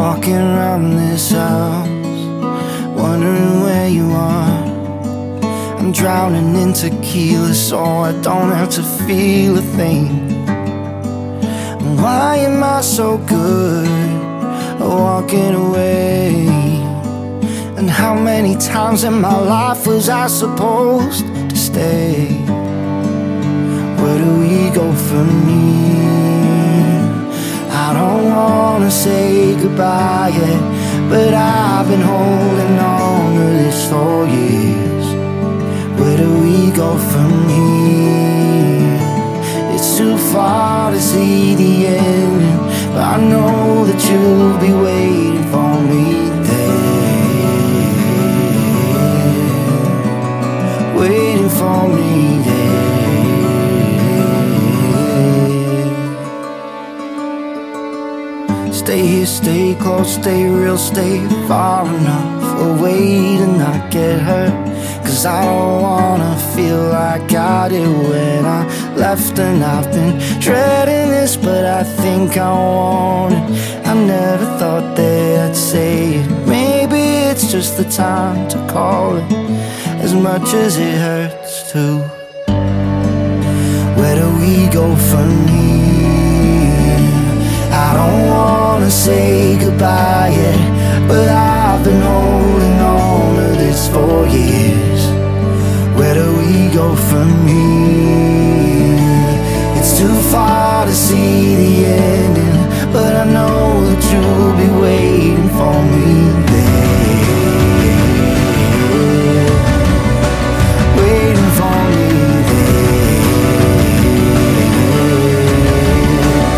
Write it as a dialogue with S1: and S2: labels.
S1: walking around this house, wondering where you are. I'm drowning in tequila so I don't have to feel a thing. And why am I so good at walking away? And how many times in my life was I supposed to stay? Where do we go from here? I don't wanna say goodbye yet, but I've been holding on to this for years. Where do we go from here? It's too far to see the end, but I know that you'll be waiting for me there, waiting for me there. Stay here, stay close, stay real, stay far enough away to not get hurt. Cause I don't wanna feel like I did when I left. And I've been dreading this, but I think I want it. I never thought that I'd say it. Maybe it's just the time to call it, as much as it hurts to. Where do we go from here?